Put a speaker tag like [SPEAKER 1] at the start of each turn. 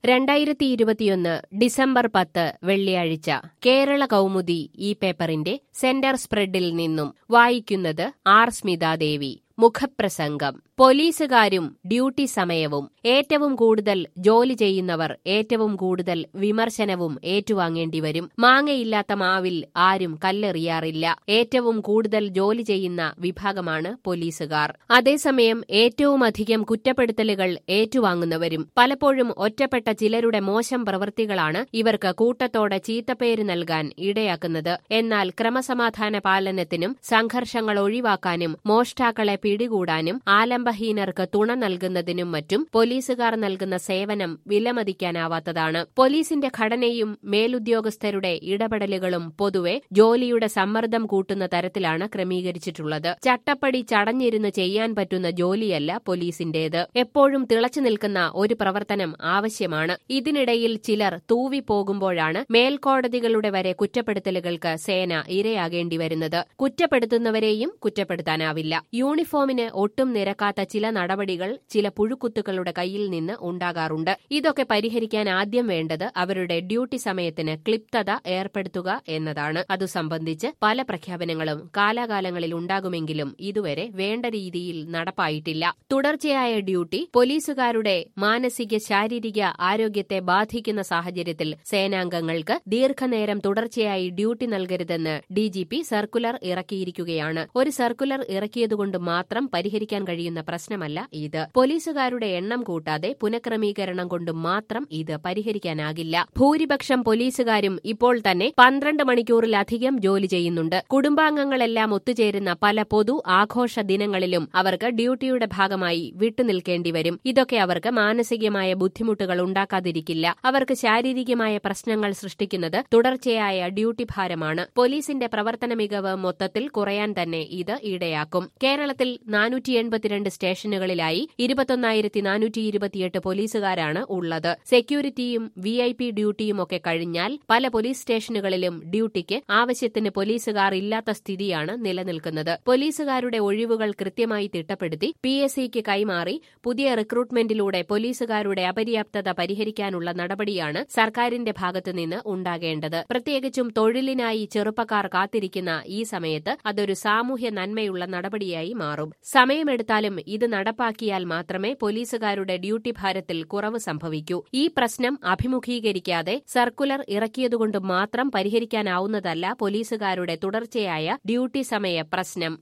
[SPEAKER 1] 2021 December 10 വെള്ളിയാഴ്ച കേരള കൗമുദി ഈ പേപ്പറിന്റെ സെന്റർ സ്പ്രെഡിൽ നിന്നും വായിക്കുന്നത് ആർ സ്മിതാദേവി. മുഖപ്രസംഗം. പോലീസുകാരും ഡ്യൂട്ടി സമയവും. ഏറ്റവും കൂടുതൽ ജോലി ചെയ്യുന്നവർ ഏറ്റവും കൂടുതൽ വിമർശനവും ഏറ്റുവാങ്ങേണ്ടിവരും. മാങ്ങയില്ലാത്ത മാവിൽ ആരും കല്ലെറിയാറില്ല. ഏറ്റവും കൂടുതൽ ജോലി ചെയ്യുന്ന വിഭാഗമാണ് പോലീസുകാർ. അതേസമയം ഏറ്റവുമധികം കുറ്റപ്പെടുത്തലുകൾ ഏറ്റുവാങ്ങുന്നവരും. പലപ്പോഴും ഒറ്റപ്പെട്ട ചിലരുടെ മോശം പ്രവൃത്തികളാണ് ഇവർക്ക് കൂട്ടത്തോടെ ചീത്തപ്പേര് നൽകാൻ ഇടയാക്കുന്നത്. എന്നാൽ ക്രമസമാധാന പാലനത്തിനും സംഘർഷങ്ങൾ ഒഴിവാക്കാനും മോഷ്ടാക്കളെ പിടികൂടാനും ആലംബഹീനർക്ക് തുണ നൽകുന്നതിനും മറ്റും പോലീസുകാർ നൽകുന്ന സേവനം വിലമതിക്കാനാവാത്തതാണ്. പോലീസിന്റെ ഘടനയും മേലുദ്യോഗസ്ഥരുടെ ഇടപെടലുകളും പൊതുവെ ജോലിയുടെ സമ്മർദ്ദം കൂട്ടുന്ന തരത്തിലാണ് ക്രമീകരിച്ചിട്ടുള്ളത്. ചട്ടപ്പടി ചടഞ്ഞിരുന്ന് ചെയ്യാൻ പറ്റുന്ന ജോലിയല്ല പോലീസിന്റേത്. എപ്പോഴും തിളച്ചു നിൽക്കുന്ന ഒരു പ്രവർത്തനം ആവശ്യമാണ്. ഇതിനിടയിൽ ചിലർ തൂവിപ്പോകുമ്പോഴാണ് മേൽക്കോടതികളുടെ വരെ കുറ്റപ്പെടുത്തലുകൾക്ക് സേന ഇരയാകേണ്ടി വരുന്നത്. കുറ്റപ്പെടുത്തുന്നവരെയും കുറ്റപ്പെടുത്താനാവില്ല. യൂണിഫോമിന് ഒട്ടും നിരക്കാത്ത ചില നടപടികൾ ചില പുഴുക്കുത്തുക്കളുടെ കയ്യിൽ നിന്ന് ഉണ്ടാകാറുണ്ട്. ഇതൊക്കെ പരിഹരിക്കാൻ ആദ്യം വേണ്ടത് അവരുടെ ഡ്യൂട്ടി സമയത്തിന് ക്ലിപ്തത ഏർപ്പെടുത്തുക എന്നതാണ്. അതു സംബന്ധിച്ച് പല പ്രഖ്യാപനങ്ങളും കാലാകാലങ്ങളിൽ ഉണ്ടാകുമെങ്കിലും ഇതുവരെ വേണ്ട രീതിയിൽ നടപ്പായിട്ടില്ല. തുടർച്ചയായ ഡ്യൂട്ടി പോലീസുകാരുടെ മാനസിക ശാരീരിക ആരോഗ്യത്തെ ബാധിക്കുന്ന സാഹചര്യത്തിൽ സേനാംഗങ്ങൾക്ക് ദീർഘനേരം തുടർച്ചയായി ഡ്യൂട്ടി നൽകരുതെന്ന് ഡിജിപി സർക്കുലർ ഇറക്കിയിരിക്കുകയാണ്. ഒരു സർക്കുലർ ഇറക്കിയതുകൊണ്ട് മാത്രം പരിഹരിക്കാൻ കഴിയുന്ന പ്രശ്നമല്ല ഇത്. പോലീസുകാരുടെ എണ്ണം കൂട്ടാതെ പുനഃക്രമീകരണം കൊണ്ട് മാത്രം ഇത് പരിഹരിക്കാനാകില്ല. ഭൂരിപക്ഷം പോലീസുകാരും ഇപ്പോൾ തന്നെ 12 മണിക്കൂറിലധികം ജോലി ചെയ്യുന്നുണ്ട്. കുടുംബാംഗങ്ങളെല്ലാം ഒത്തുചേരുന്ന പല പൊതു ആഘോഷ ദിനങ്ങളിലും അവർക്ക് ഡ്യൂട്ടിയുടെ ഭാഗമായി വിട്ടുനിൽക്കേണ്ടി വരും. ഇതൊക്കെ അവർക്ക് മാനസികമായ ബുദ്ധിമുട്ടുകൾ ഉണ്ടാക്കാതിരിക്കില്ല. അവർക്ക് ശാരീരികമായ പ്രശ്നങ്ങൾ സൃഷ്ടിക്കുന്നത് തുടർച്ചയായ ഡ്യൂട്ടി ഭാരമാണ്. പോലീസിന്റെ പ്രവർത്തന മികവ് മൊത്തത്തിൽ കുറയാൻ തന്നെ ഇത് ഇടയാക്കും. കേരളത്തിൽ 482 സ്റ്റേഷനുകളിലായി 21,428 പോലീസുകാരാണ് ഉള്ളത്. സെക്യൂരിറ്റിയും VIP ഡ്യൂട്ടിയുമൊക്കെ കഴിഞ്ഞാൽ പല പോലീസ് സ്റ്റേഷനുകളിലും ഡ്യൂട്ടിക്ക് ആവശ്യത്തിന് പോലീസുകാർ ഇല്ലാത്ത സ്ഥിതിയാണ് നിലനിൽക്കുന്നത്. പോലീസുകാരുടെ ഒഴിവുകൾ കൃത്യമായി തിട്ടപ്പെടുത്തി PSCക്ക് കൈമാറി പുതിയ റിക്രൂട്ട്മെന്റിലൂടെ പോലീസുകാരുടെ അപര്യാപ്തത പരിഹരിക്കാനുള്ള നടപടിയാണ് സർക്കാരിന്റെ ഭാഗത്തുനിന്ന് ഉണ്ടാകേണ്ടത്. പ്രത്യേകിച്ചും തൊഴിലിനായി ചെറുപ്പക്കാർ കാത്തിരിക്കുന്ന ഈ സമയത്ത് അതൊരു സാമൂഹ്യ നന്മയുള്ള നടപടിയായി മാറും. സമയമെടുത്താലും ഇത് നടപ്പാക്കിയാൽ മാത്രമേ പോലീസുകാരുടെ ഡ്യൂട്ടി ഭാരത്തിൽ കുറവ് സംഭവിക്കൂ. ഈ പ്രശ്നം അഭിമുഖീകരിക്കാതെ സർക്കുലർ ഇറക്കിയതുകൊണ്ട് മാത്രം പരിഹരിക്കാനാവുന്നതല്ല പോലീസുകാരുടെ തുടർച്ചയായ ഡ്യൂട്ടി സമയ പ്രശ്നം.